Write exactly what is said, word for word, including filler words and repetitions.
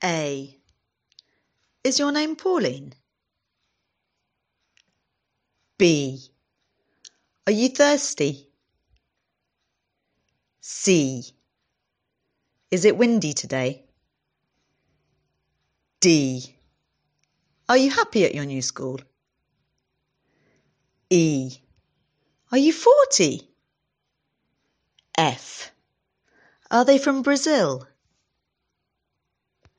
A. Is your name Pauline? B. Are you thirsty? C. Is it windy today? D. Are you happy at your new school? E. Are you forty? F. Are they from Brazil?